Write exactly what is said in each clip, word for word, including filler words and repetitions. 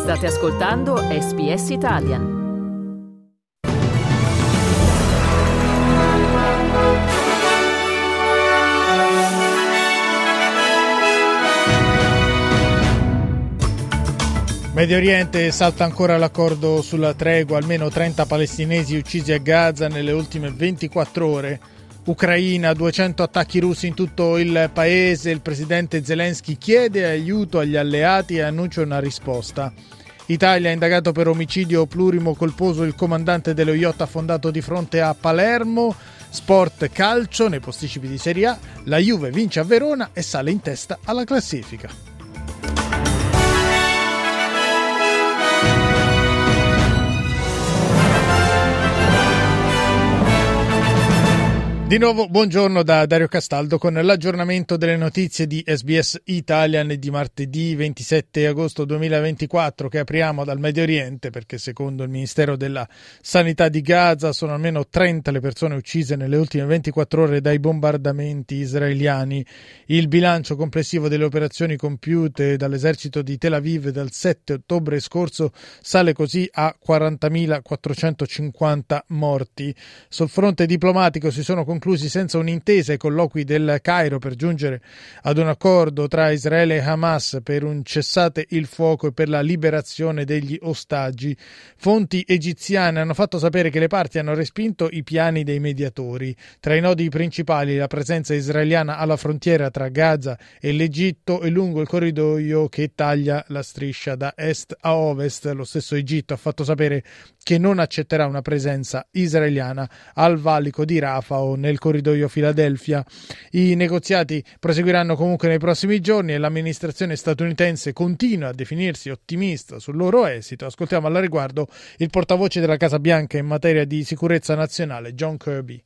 State ascoltando S B S Italian. Medio Oriente, salta ancora l'accordo sulla tregua, almeno trenta palestinesi uccisi a Gaza nelle ultime ventiquattro ore. Ucraina, duecento attacchi russi in tutto il paese, il presidente Zelensky chiede aiuto agli alleati e annuncia una risposta. Italia, indagato per omicidio plurimo colposo il comandante dello yacht affondato di fronte a Palermo. Sport calcio, nei posticipi di Serie A, la Juve vince a Verona e sale in testa alla classifica. Di nuovo buongiorno da Dario Castaldo con l'aggiornamento delle notizie di S B S Italian di martedì ventisette agosto duemilaventiquattro, che apriamo dal Medio Oriente perché secondo il Ministero della Sanità di Gaza sono almeno trenta le persone uccise nelle ultime ventiquattro ore dai bombardamenti israeliani. Il bilancio complessivo delle operazioni compiute dall'esercito di Tel Aviv dal sette ottobre scorso sale così a quarantamilaquattrocentocinquanta morti. Sul fronte diplomatico si sono conclusi senza un'intesa i colloqui del Cairo per giungere ad un accordo tra Israele e Hamas per un cessate il fuoco e per la liberazione degli ostaggi. Fonti egiziane hanno fatto sapere che le parti hanno respinto i piani dei mediatori. Tra i nodi principali la presenza israeliana alla frontiera tra Gaza e l'Egitto e lungo il corridoio che taglia la striscia da est a ovest. Lo stesso Egitto ha fatto sapere che non accetterà una presenza israeliana al valico di Rafah o nel corridoio Filadelfia. I negoziati proseguiranno comunque nei prossimi giorni e l'amministrazione statunitense continua a definirsi ottimista sul loro esito. Ascoltiamo al riguardo il portavoce della Casa Bianca in materia di sicurezza nazionale, John Kirby.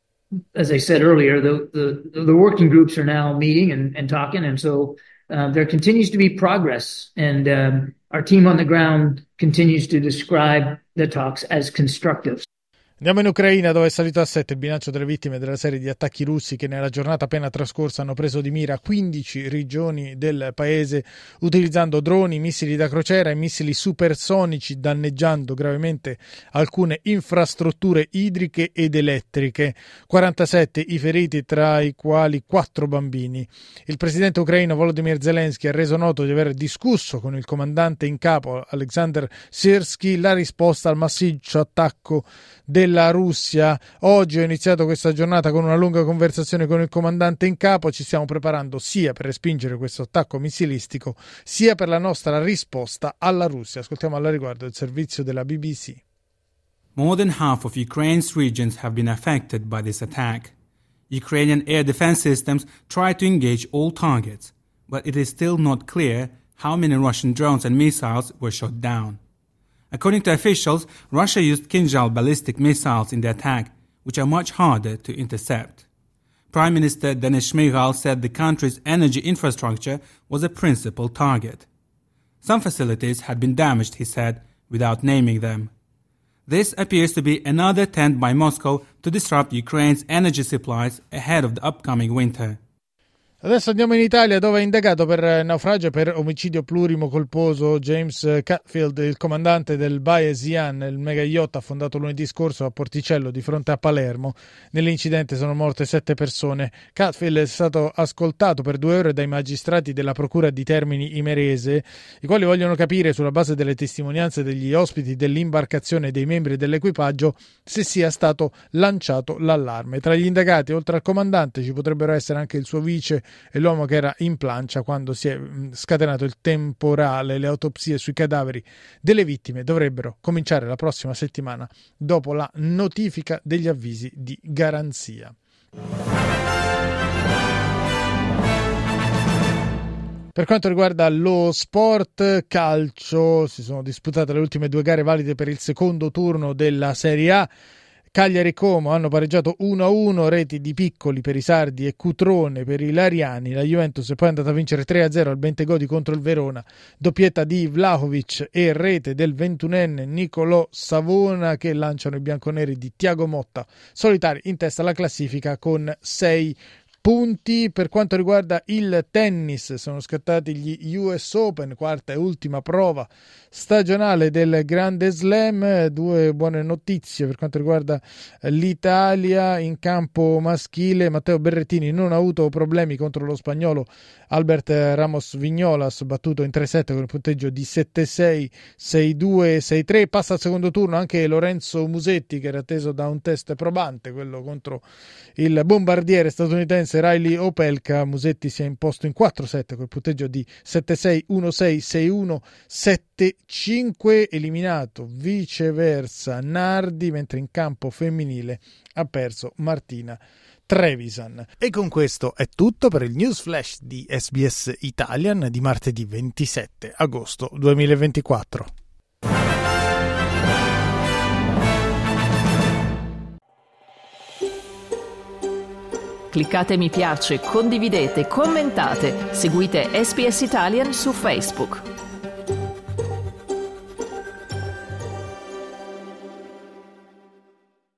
As I said earlier, the, the, the working groups are now meeting and, and talking, and so uh, there continues to be progress, and um, our team on the ground continues to describe the talks as constructive. Andiamo in Ucraina, dove è salito a sette il bilancio delle vittime della serie di attacchi russi che nella giornata appena trascorsa hanno preso di mira quindici regioni del paese utilizzando droni, missili da crociera e missili supersonici, danneggiando gravemente alcune infrastrutture idriche ed elettriche. quarantasette i feriti, tra i quali quattro bambini. Il presidente ucraino Volodymyr Zelensky ha reso noto di aver discusso con il comandante in capo Alexander Syrsky la risposta al massiccio attacco della Russia. Oggi ho iniziato questa giornata con una lunga conversazione con il comandante in capo. Ci stiamo preparando sia per respingere questo attacco missilistico sia per la nostra risposta alla Russia. Ascoltiamo al riguardo il servizio della B B C. More than half of Ukraine's regions have been affected by this attack. Ukrainian air defense systems try to engage all targets, but it is still not clear how many Russian drones and missiles were shot down. According to officials, Russia used Kinzhal ballistic missiles in the attack, which are much harder to intercept. Prime Minister Denis Shmyhal said the country's energy infrastructure was a principal target. Some facilities had been damaged, he said, without naming them. This appears to be another attempt by Moscow to disrupt Ukraine's energy supplies ahead of the upcoming winter. Adesso andiamo in Italia, dove è indagato per naufragio per omicidio plurimo colposo James Catfield, il comandante del Bae Ziyan, il mega yacht affondato lunedì scorso a Porticello di fronte a Palermo. Nell'incidente sono morte sette persone. Catfield è stato ascoltato per due ore dai magistrati della Procura di Termini Imerese, i quali vogliono capire, sulla base delle testimonianze degli ospiti dell'imbarcazione e dei membri dell'equipaggio, se sia stato lanciato l'allarme. Tra gli indagati, oltre al comandante, ci potrebbero essere anche il suo vice e l'uomo che era in plancia quando si è scatenato il temporale. Le autopsie sui cadaveri delle vittime dovrebbero cominciare la prossima settimana dopo la notifica degli avvisi di garanzia. Per quanto riguarda lo sport calcio, si sono disputate le ultime due gare valide per il secondo turno della Serie A. Cagliari e Como hanno pareggiato uno a uno, reti di Piccoli per i sardi e Cutrone per i lariani. La Juventus è poi andata a vincere tre a zero al Bentegodi contro il Verona, doppietta di Vlahovic e rete del ventunenne Nicolò Savona, che lanciano i bianconeri di Tiago Motta, solitari in testa alla classifica con sei punti. Per quanto riguarda il tennis, sono scattati gli U S Open, quarta e ultima prova stagionale del Grande Slam. Due buone notizie per quanto riguarda l'Italia in campo maschile. Matteo Berrettini non ha avuto problemi contro lo spagnolo Albert Ramos Vignolas, battuto in tre set con il punteggio di sette sei, sei due, sei tre. Passa al secondo turno anche Lorenzo Musetti, che era atteso da un test probante, quello contro il bombardiere statunitense Riley Opelka. Musetti si è imposto in quattro set con il punteggio di sette sei, uno sei, sei uno, sette cinque. Eliminato viceversa Nardi, mentre in campo femminile ha perso Martina Trevisan. E con questo è tutto per il News Flash di S B S Italian di martedì ventisette agosto duemilaventiquattro. Cliccate mi piace, condividete, commentate, seguite S B S Italian su Facebook.